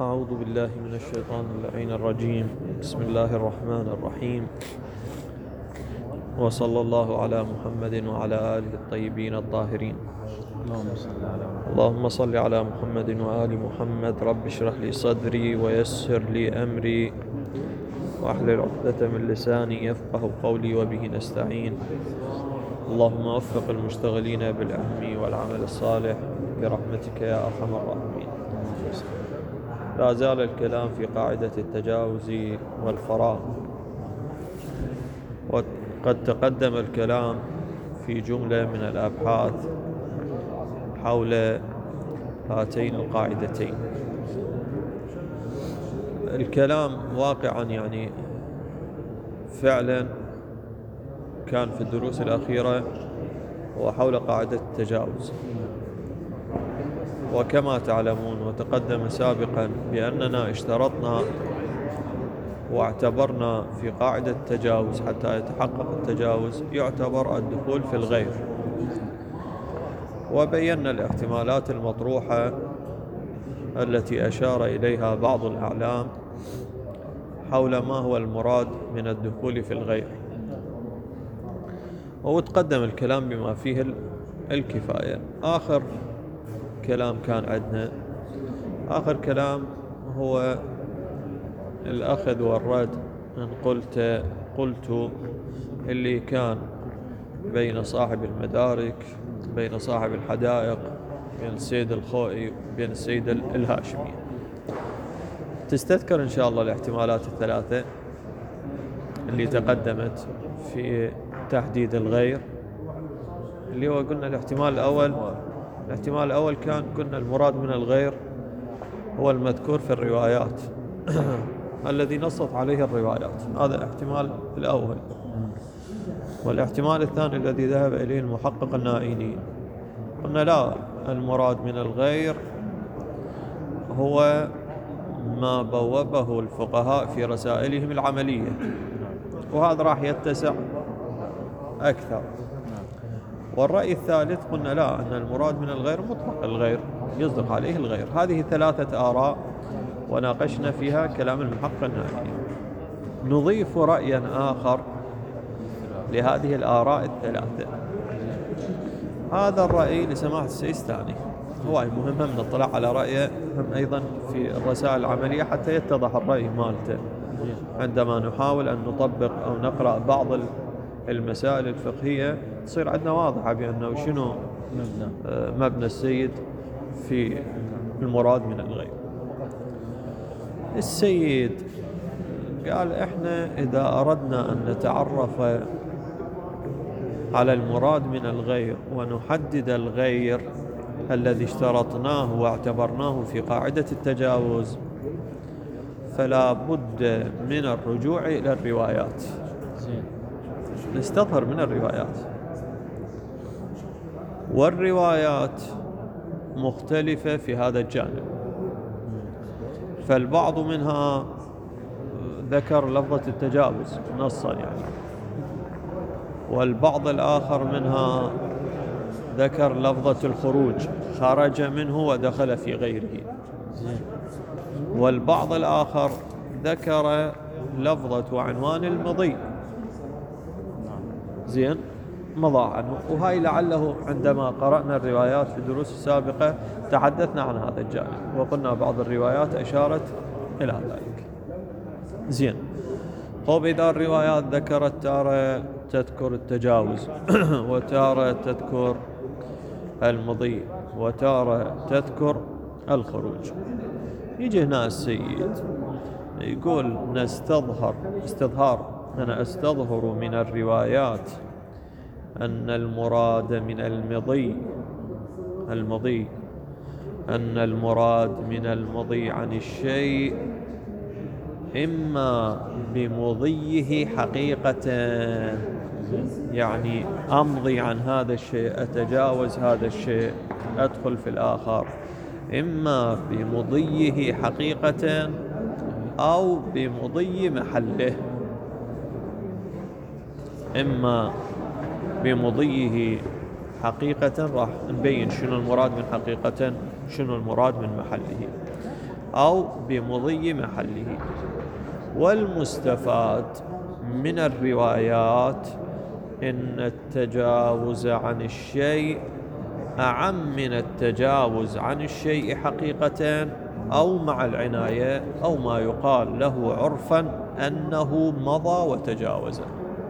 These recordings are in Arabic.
أعوذ بالله من الشيطان اللعين الرجيم. بسم الله الرحمن الرحيم، وصلى الله على محمد وعلى آله الطيبين الطاهرين. اللهم صل على محمد وآل محمد. رب اشرح لي صدري ويسر لي أمري واحلل عقدة من لساني يفقه قولي وبه نستعين. اللهم وفق المشتغلين بالعلم والعمل الصالح برحمتك يا أرحم الراحمين. لا زال الكلام في قاعدة التجاوز والفراغ، وقد تقدم الكلام في جملة من الأبحاث حول هاتين القاعدتين. الكلام واقعا يعني فعلا كان في الدروس الأخيرة وحول قاعدة التجاوز. وكما تعلمون وتقدم سابقا بأننا اشترطنا واعتبرنا في قاعدة التجاوز حتى يتحقق التجاوز يعتبر الدخول في الغير، وبينا الاحتمالات المطروحة التي أشار إليها بعض الأعلام حول ما هو المراد من الدخول في الغير، وتقدم الكلام بما فيه الكفاية. آخر كلام كان عندنا، آخر كلام هو الأخذ والرد إن قلت اللي كان بين صاحب المدارك، بين صاحب الحدائق، بين السيد الخوئي وبين السيد الهاشمي. تستذكر إن شاء الله الاحتمالات الثلاثة اللي تقدمت في تحديد الغير، اللي هو قلنا الاحتمال الأول كان قلنا المراد من الغير هو المذكور في الروايات الذي نصت عليه الروايات، هذا الاحتمال الأول. والاحتمال الثاني الذي ذهب إليه المحقق النائيني، قلنا لا، المراد من الغير هو ما بوبه الفقهاء في رسائلهم العملية، وهذا راح يتسع أكثر. والرأي الثالث قلنا لا، أن المراد من الغير مطلق الغير، يصدق عليه الغير. هذه ثلاثة آراء وناقشنا فيها كلام المحقق النائيني. نضيف رأيا آخر لهذه الآراء الثلاثة. هذا الرأي لسماحة السيستاني، هو مهم من الاطلاع على رأيه هم أيضا في الرسائل العملية حتى يتضح الرأي مالته عندما نحاول أن نطبق أو نقرأ بعض المسائل الفقهية، تصير عندنا واضحة بأنه شنو مبنى السيد في المراد من الغير. السيد قال إحنا إذا أردنا أن نتعرف على المراد من الغير ونحدد الغير الذي اشترطناه واعتبرناه في قاعدة التجاوز، فلا بد من الرجوع إلى الروايات، نستظهر من الروايات. والروايات مختلفة في هذا الجانب، فالبعض منها ذكر لفظة التجاوز نصا يعني، والبعض الآخر منها ذكر لفظة الخروج، خرج منه ودخل في غيره. والبعض الآخر ذكر لفظة وعنوان المضي، زين، مضى عنه. وهاي لعله عندما قرأنا الروايات في الدروس السابقة تحدثنا عن هذا الجانب، وقلنا بعض الروايات أشارت إلى ذلك. زين، طب إذا الروايات ذكرت تارة تذكر التجاوز وتارة تذكر المضي وتارة تذكر الخروج، يجي هنا السيد يقول أنا أستظهر من الروايات أن المراد من المضي عن الشيء إما بمضيه حقيقة، يعني أمضي عن هذا الشيء، أتجاوز هذا الشيء، أدخل في الآخر، إما بمضيه حقيقة أو بمضي محله. إما بمضيه حقيقة، راح نبين شنو المراد من حقيقة، شنو المراد من محله. أو بمضي محله. والمستفاد من الروايات إن التجاوز عن الشيء أعم من التجاوز عن الشيء حقيقة أو مع العناية، أو ما يقال له عرفا أنه مضى وتجاوز.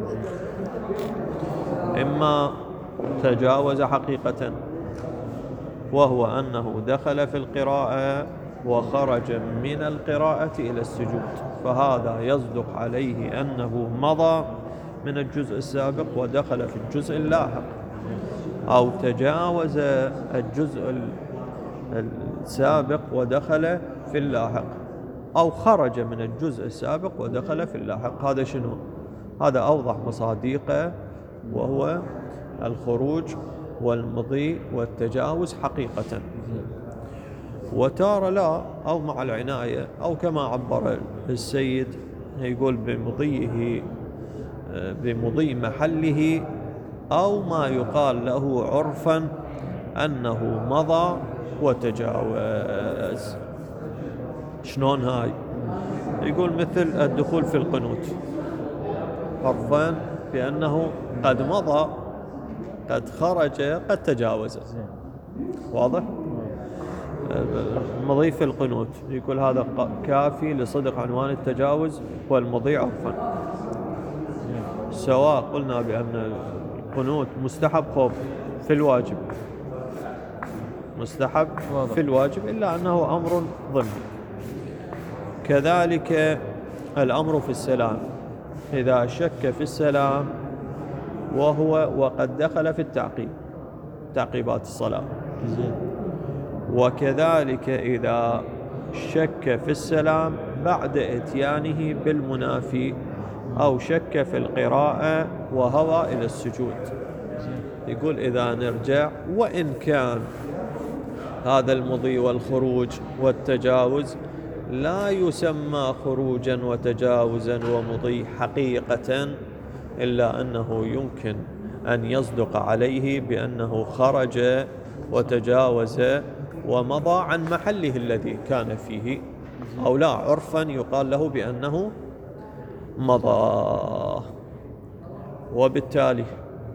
إما تجاوز حقيقة وهو أنه دخل في القراءة وخرج من القراءة إلى السجود، فهذا يصدق عليه أنه مضى من الجزء السابق ودخل في الجزء اللاحق، أو تجاوز الجزء السابق ودخل في اللاحق، أو خرج من الجزء السابق ودخل في اللاحق. هذا شنو؟ هذا أوضح مصادقه، وهو الخروج والمضي والتجاوز حقيقة. وتارة لا، أو مع العناية، أو كما عبر السيد يقول بمضي محله، أو ما يقال له عرفا أنه مضى وتجاوز. شلون هاي؟ يقول مثل الدخول في القنوت، عرفا بأنه قد مضى، قد خرج، قد تجاوز. واضح؟ مضي في القنوت يقول هذا كافي لصدق عنوان التجاوز والمضي عرفا، سواء قلنا بأن القنوت مستحب خوف في الواجب، مستحب في الواجب، إلا أنه أمر ضمني. كذلك الأمر في السلام، إذا شك في السلام وقد دخل في التعقيب، تعقيبات الصلاة. وكذلك إذا شك في السلام بعد إتيانه بالمنافي، أو شك في القراءة وهوى إلى السجود. يقول إذا نرجع، وإن كان هذا المضي والخروج والتجاوز لا يسمى خروجا وتجاوزا ومضي حقيقة، إلا أنه يمكن أن يصدق عليه بأنه خرج وتجاوز ومضى عن محله الذي كان فيه، أو لا، عرفا يقال له بأنه مضى. وبالتالي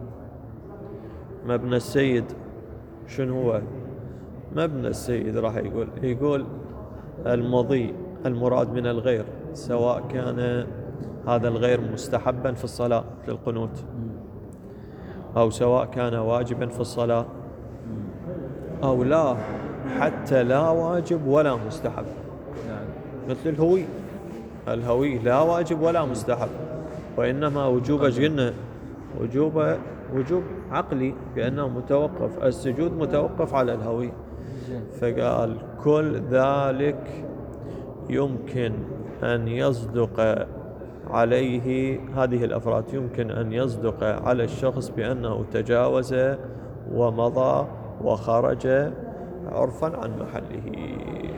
مبنى السيد شنو هو؟ مبنى السيد راح يقول المضي المراد من الغير، سواء كان هذا الغير مستحبا في الصلاة للقنوت، أو سواء كان واجبا في الصلاة، أو لا، حتى لا واجب ولا مستحب. مثل الهوي لا واجب ولا مستحب، وإنما وجوب قلنا وجوب عقلي، بأنه متوقف، السجود متوقف على الهوي. فقال كل ذلك يمكن أن يصدق عليه، هذه الأفراد يمكن أن يصدق على الشخص بأنه تجاوز ومضى وخرج عرفا عن محله.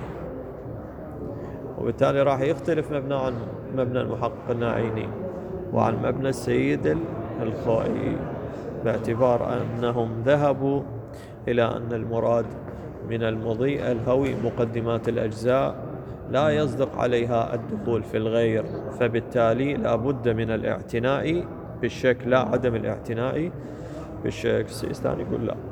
وبالتالي راح يختلف مبنى عن مبنى المحقق الناعيني وعن مبنى السيد الخوئي، باعتبار أنهم ذهبوا إلى أن المراد من المضي الهوي مقدمات الأجزاء لا يصدق عليها الدخول في الغير، فبالتالي لا بد من الاعتناء بالشك، لا عدم الاعتناء بالشك. السيستاني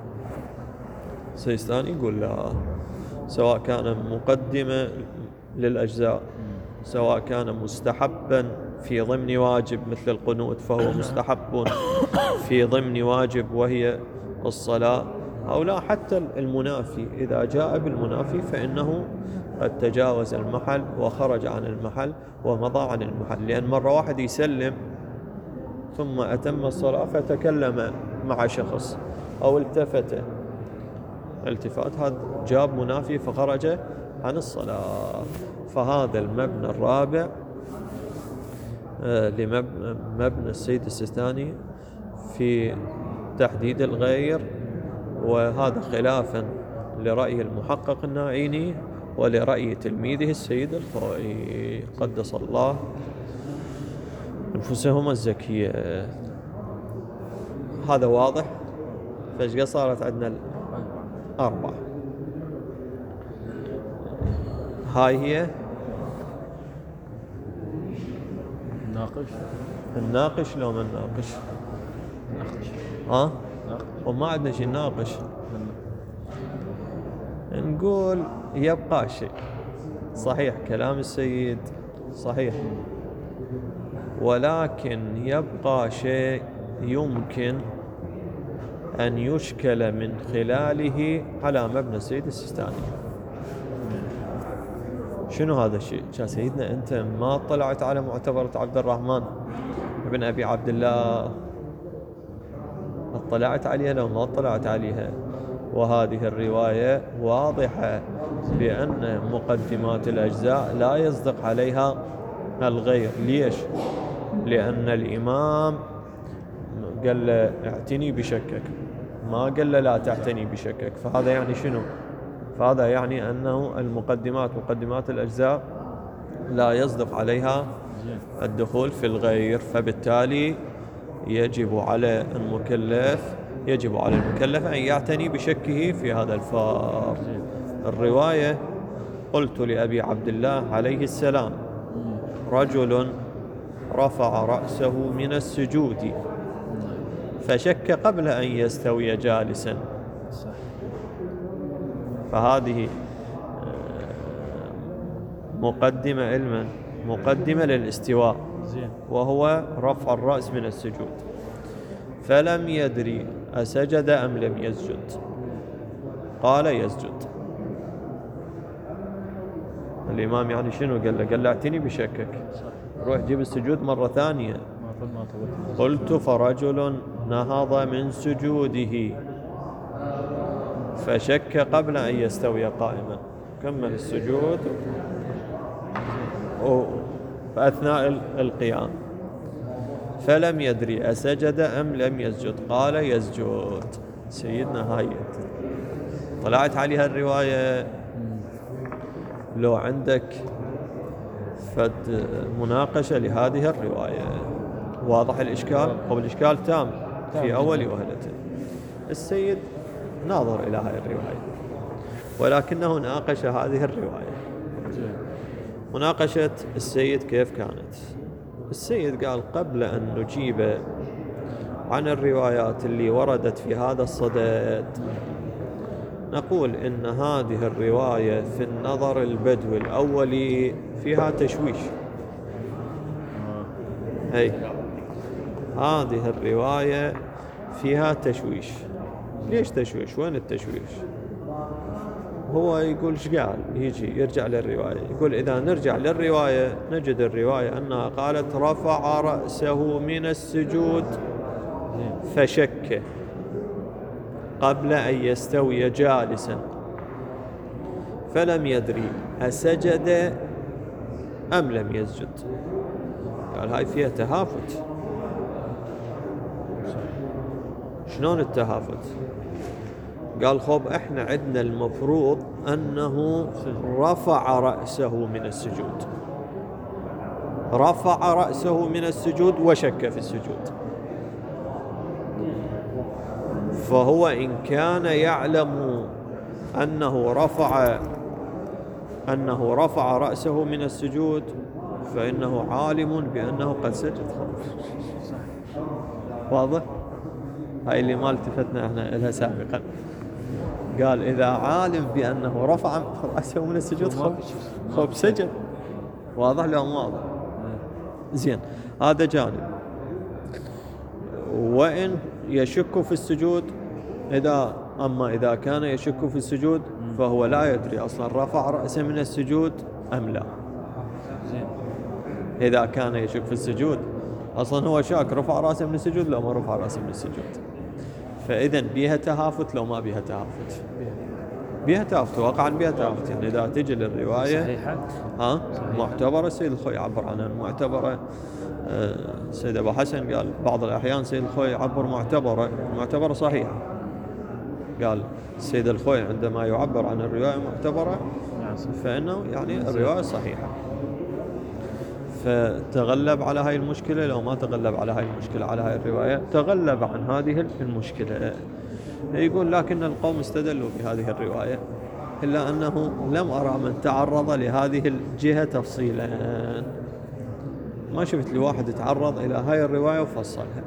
يقول لا، سواء كان مقدمة للأجزاء، سواء كان مستحبا في ضمن واجب مثل القنوت فهو مستحب في ضمن واجب وهي الصلاة، أو لا، حتى المنافي إذا جاء بالمنافي فإنه قد تجاوز المحل وخرج عن المحل ومضى عن المحل. لأن مرة واحد يسلم ثم أتم الصلاة فتكلم مع شخص أو التفات، هذا جاب منافي فخرج عن الصلاة. فهذا المبنى الرابع لمبنى السيد السيستاني في تحديد الغير، وهذا خلافا لرأي المحقق الناعيني ولرأي تلميذه السيد الخوئي قدس الله أنفسهما الزكية. هذا واضح؟ فايش صارت عندنا 4. هاي هي الناقش لو ما الناقش ها وما عندنا شيء ناقش. نقول يبقى شيء صحيح كلام السيد صحيح، ولكن يبقى شيء يمكن أن يشكل من خلاله على مبنى السيد السيستاني. شنو هذا الشيء؟ يا سيدنا أنت ما اطلعت على معتبرة عبد الرحمن بن أبي عبد الله؟ اطلعت عليها لو ما اطلعت عليها؟ وهذه الرواية واضحة بأن مقدمات الأجزاء لا يصدق عليها الغير. ليش؟ لأن الإمام قال له اعتني بشكك، ما قال له لا تعتني بشكك. فهذا يعني شنو؟ فهذا يعني أنه مقدمات الأجزاء لا يصدق عليها الدخول في الغير، فبالتالي يجب على المكلف أن يعتني بشكه في هذا الفار. الرواية: قلت لأبي عبد الله عليه السلام: رجل رفع رأسه من السجود فشك قبل أن يستوي جالسا. فهذه مقدمة للاستواء، وهو رفع الرأس من السجود. فلم يدري أسجد أم لم يسجد، قال يسجد. الإمام يعني شنو قال له اعتني بشكك، روح جيب السجود مرة ثانية. قلت: فرجل نهض من سجوده فشك قبل أن يستوي قائما، كمل السجود فأثناء القيام. فلم يدري أسجد أم لم يسجد، قال يسجد. سيدنا هاي طلعت عليها الرواية. لو عندك فد مناقشة لهذه الرواية واضح الإشكال أو الإشكال تام في أول وهلته. السيد ناظر إلى هذه الرواية ولكنه ناقش هذه الرواية. مناقشة السيد كيف كانت؟ السيد قال: قبل أن نجيب عن الروايات اللي وردت في هذا الصدد نقول إن هذه الرواية في النظر البدوي الأولي فيها تشويش. هذه الرواية فيها تشويش. ليش تشويش؟ وين التشويش؟ هو يقول ايش قال؟ يجي يرجع للرواية، يقول إذا نرجع للرواية نجد الرواية أنها قالت: رفع رأسه من السجود فشك قبل أن يستوي جالسا فلم يدري أسجد أم لم يسجد. قال هاي فيها تهافت. شلون التهافت؟ قال: خب احنا عندنا المفروض أنه رفع رأسه من السجود، رفع رأسه من السجود وشك في السجود. فهو إن كان يعلم أنه رفع رأسه من السجود فإنه عالم بأنه قد سجد. واضح؟ هاي اللي ما التفتنا احنا لها سابقا. قال إذا عالم بأنه رفع رأسه من السجود خب سجد. واضح لو مو واضح؟ زين، هذا جانب. وإن يشك في السجود، إذا كان يشك في السجود فهو لا يدري أصلا رفع رأسه من السجود أم لا. إذا كان يشك في السجود أصلا هو شاك رفع رأسه من السجود لو ما رفع رأسه من السجود. فإذا بيها تهافت لو ما بيها تهافت؟ بيها تهافت، واقعا بيها تهافت. يعني إذا تجي للرواية صحيحة معتبرة، السيد الخوي يعبر عنها معتبرة. السيد أبو حسن قال بعض الأحيان السيد الخوي يعبر معتبرة صحيحة. قال السيد الخوي عندما يعبر عن الرواية معتبرة فإنه يعني الرواية صحيحة. فتغلب على هاي المشكلة. لو ما تغلب على هاي المشكلة، على هاي الرواية، تغلب عن هذه المشكلة. يقول: لكن القوم استدلوا بهذه الرواية إلا أنه لم أرى من تعرض لهذه الجهة تفصيلا، ما شفت لي واحد يتعرض إلى هاي الرواية وفصلها.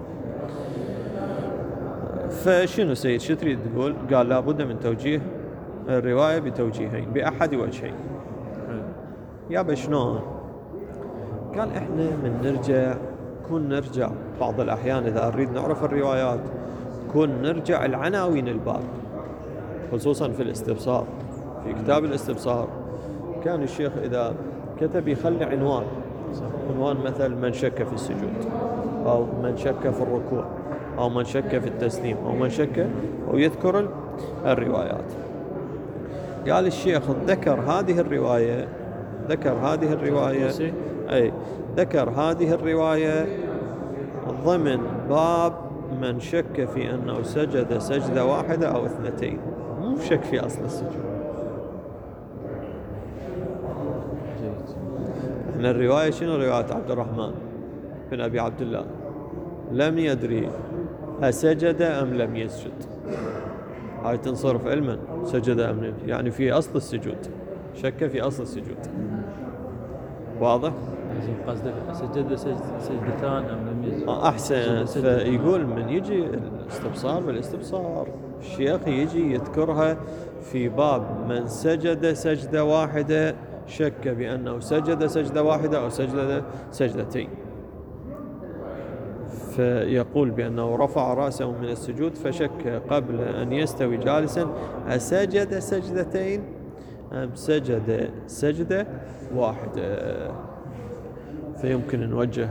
فشنو سيد شو تريد تقول؟ قال لابد من توجيه الرواية بتوجيهين بأحد وجهين. يابا شلون؟ قال احنا من نرجع بعض الأحيان إذا نريد نعرف الروايات نرجع العناوين الباب، خصوصا في الاستبصار. في كتاب الاستبصار كان الشيخ إذا كتب يخلي عنوان مثل من شك في السجود، أو من شك في الركوع، أو من شك في التسليم، أو من شك، ويذكر الروايات. قال الشيخ ذكر هذه الرواية ضمن باب من شك في أنه سجد سجدة واحدة أو اثنتين، مو شك في أصل السجود. احنا الرواية شنو؟ رواية عبد الرحمن بن أبي عبد الله لم يدري أسجد أم لم يسجد. هاي تنصرف علما، سجد أم لم، يعني في أصل السجود، شك في أصل السجود. واضح؟ قصدك سجد سجدتان أم لم يسجد؟ أحسن. فيقول من يجي الاستبصار بالإستبصار الشيخ يجي يذكرها في باب من سجد سجدة واحدة، شك بأنه سجد سجدة واحدة أو سجد سجدتين، فيقول بأنه رفع رأسه من السجود فشك قبل أن يستوي جالسا أسجد سجدتين أم سجد سجدة واحدة. فيمكن نوجه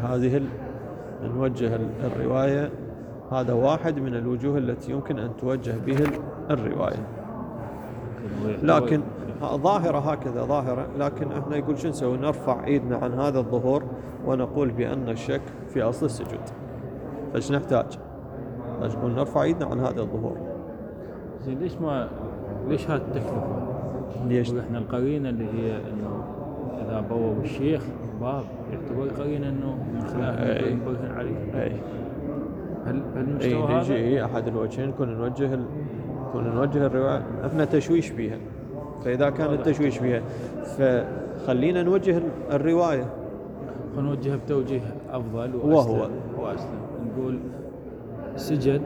الرواية، هذا واحد من الوجوه التي يمكن أن توجه به الرواية. لكن ظاهرة هكذا ظاهرة، لكن احنا يقول شو نسوي؟ نرفع ايدنا عن هذا الظهور ونقول بأن الشك في أصل السجود. فايش نحتاج؟ نقول نرفع ايدنا عن هذا الظهور. زين ليش هذه التكلفة؟ ليش؟ احنا القرينة اللي هي انه اذا بوّب الشيخ باب يعتبر قرينة انه من خلال ينبرهن عليه. هل المستوى هذا؟ يجي احد الوجهين كنا نوجه الرواية، احنا تشويش بيها. فإذا كان التشويش بها فخلينا نوجه الرواية، نوجهها بتوجيه أفضل وأسلم. نقول سجد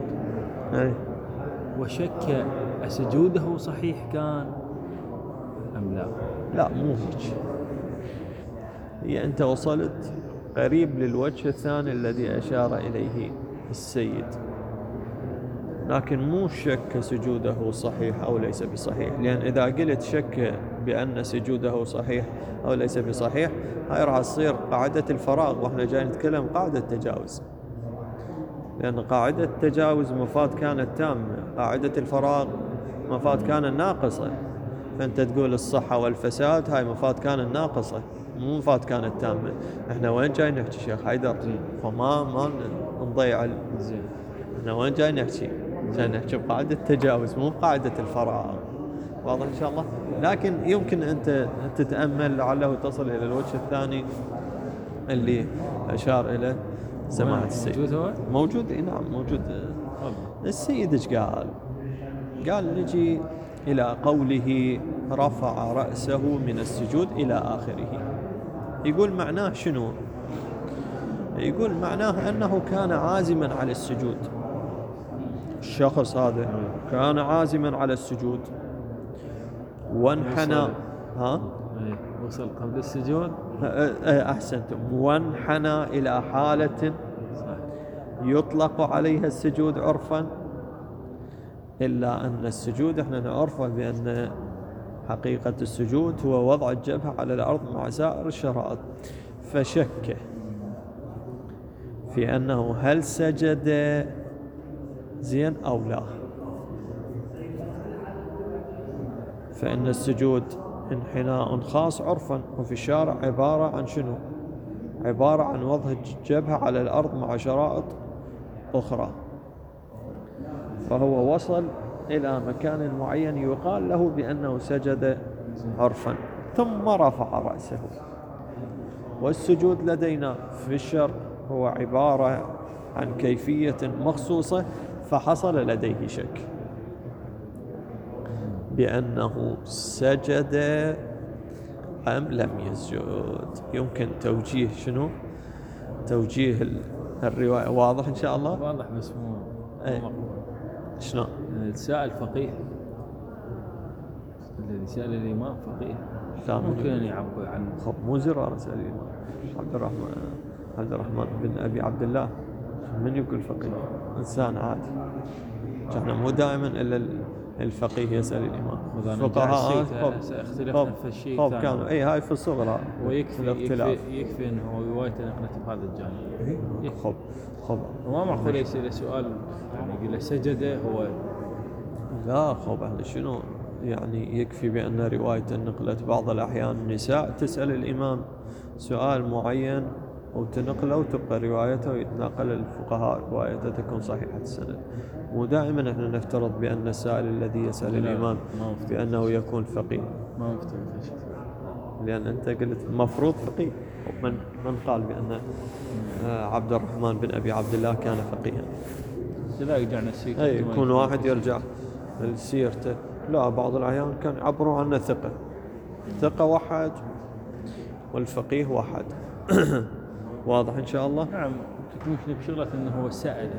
وشك أسجوده صحيح كان أم لا؟ لا مو هيك. هي أنت وصلت قريب للوجه الثاني الذي أشار إليه السيد، لكن مو شك سجوده صحيح أو ليس بصحيح. لأن إذا قلت شك بأن سجوده صحيح أو ليس بصحيح، هاي راح تصير قاعدة الفراغ، وإحنا جاي نتكلم قاعدة التجاوز. لأن قاعدة التجاوز مفاد كانت تامة، قاعدة الفراغ مفاد كانت ناقصة. فأنت تقول الصحة والفساد، هاي مفاد كانت ناقصة مو مفاد كانت تامة. إحنا وين جاي نحكي شيخ حيدر؟ فما نضيع زين. إحنا وين جاي نحكي؟ عشان نحكي بقاعدة التجاوز مو بقاعدة الفراغ. واضح إن شاء الله. لكن يمكن أنت تتأمل لعله تصل إلى الوجه الثاني اللي أشار إلى سماحة السيد. موجود؟ نعم موجود. السيد إيش قال؟ قال نجي إلى قوله رفع رأسه من السجود إلى آخره. يقول معناه شنو؟ يقول معناه أنه كان عازما على السجود. الشخص هذا كان عازما على السجود وانحنى. وصل قبل السجود. أحسنتم. وانحنى إلى حالة يطلق عليها السجود عرفا، إلا أن السجود احنا نعرفه بأن حقيقة السجود هو وضع الجبهة على الأرض مع سائر الشرائط. فشك في أنه هل سجد زين أو لا. فإن السجود انحناء خاص عرفا، وفي الشارع عبارة عن شنو؟ عبارة عن وضع الجبهة على الأرض مع شرائط أخرى. فهو وصل إلى مكان معين يقال له بأنه سجد عرفا ثم رفع رأسه. والسجود لدينا في الشرع هو عبارة عن كيفية مخصوصة، فحصل لديه شك. بأنه سجد أم لم يسجد. يمكن توجيه شنو؟ توجيه الرواية واضح إن شاء الله؟ واضح بس مو مقبول. شنو؟ السائل فقيه، الذي سأل الإمام فقيه، لا ممكن أن يعبر عنه. خب مو زرارة سأل الإمام. عبد الرحمن بن أبي عبد الله من يقول فقيه؟ إنسان عادي. احنا مو دائما إلا الفقيه يسأل الإمام. فقهاء اختلفنا في الشيء ثاني. كانوا هاي في الصغرى. ويكفي أنه روايته نقلت بهذا الجانب. خب وما معقول يصير سؤال يعني يقول سجده هو. لا خب احنا شنو يعني يكفي بأن رواية نقلت بعض الأحيان النساء تسأل الإمام سؤال معين وتنقله وتبقى روايته ويتناقل الفقهاء روايته تكون صحيحة السند. مو دائما احنا نفترض بأن السائل الذي يسأل الإمام بأنه يكون فقيه. ما مفترض شيء. لأن أنت قلت مفروض فقيه. من قال بأن عبد الرحمن بن أبي عبد الله كان فقيها؟ لا رجعنا السيرة. يكون واحد يرجع لسيرته. لا بعض الأحيان كان يعبروا عنه ثقة واحد والفقيه واحد. واضح إن شاء الله؟ نعم. تكون بشغلة أنه هو سأل.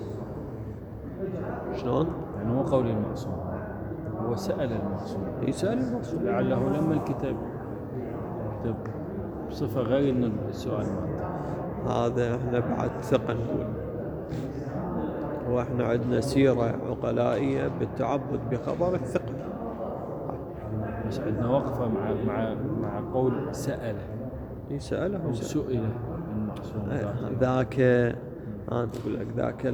شلون؟ يعني مو قول المعصوم، هو سأل المعصوم. يسأل المعصوم لعله لما الكتاب بصفة غير أن السؤال هذا احنا بعد ثقة نقول. واحنا عندنا سيرة عقلائية بالتعبد بخبر الثقة. بس عندنا وقفة مع قول سأله. سأله وسئل المعصوم. ذاك أنا أقول لك ذاك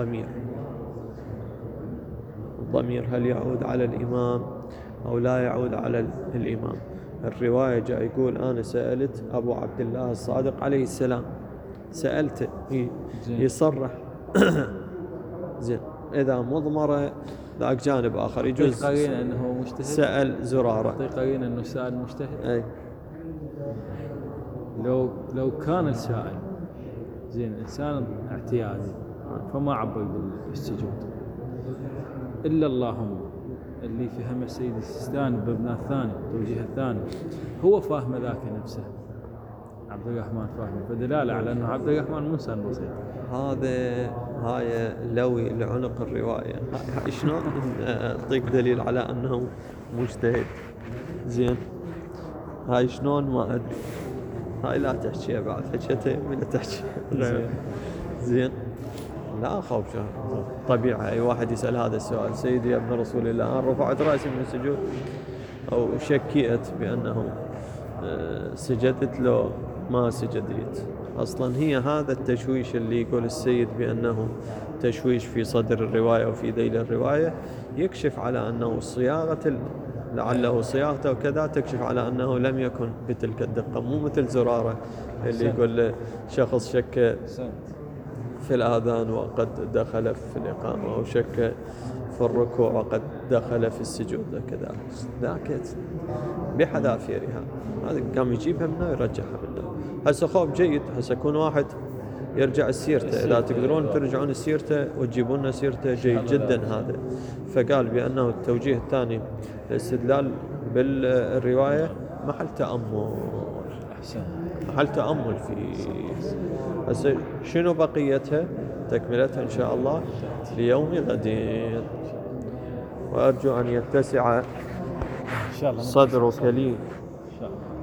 الضمير هل يعود على الإمام أو لا يعود على الإمام؟ الرواية جاء يقول أنا سألت أبو عبد الله الصادق عليه السلام، سألته يصرح. زين إذا مضمرة ذاك جانب آخر يجوز. قرينا أنه مجتهد. سأل زرارة. قرينا أنه سأل مجتهد. أي. لو كان السائل زين إنسان اعتيادي فما عبر بالسجود إلا اللهم اللي فهم السيد السيستاني بابن الثاني توجيه الثاني هو فاهم ذاك نفسه. عبد الرحمن فاهم فدلالة على أنه عبد الرحمن مو إنسان بسيط. هاي لوي لعنق الرواية. شلون أعطيك دليل على أنه مجتهد؟ زين هاي شلون ما أدري. هاي لا تحكيها بعد حكيتها ولا تحكي. زين لا خوف طبيعي أي واحد يسأل هذا السؤال. سيدي يا ابن رسول الله أنا رفعت رأسي من السجود أو شكيت بأنه سجدت لو ما سجدت. أصلا هي هذا التشويش اللي يقول السيد بأنه تشويش في صدر الرواية وفي ذيل الرواية يكشف على أنه لعله صياغته وكذا تكشف على أنه لم يكن بتلك الدقة. مو مثل زرارة اللي يقول شخص شك في الآذان وقد دخل في الإقامة أو شك في الركوع وقد دخل في السجود كذا. ذاك بحذافيرها هذا قام يجيبها منه ويرجعها منه. هسه خوف جيد. هسه يكون واحد يرجع سيرته. إذا تقدرون ترجعون سيرته وتجيبون سيرته جيد جدا هذا. فقال بأنه التوجيه الثاني الاستدلال بالرواية محل تأمل في. هسه شنو بقيتها تكملتها إن شاء الله ليوم غد. وأرجو أن يتسع صدرك لي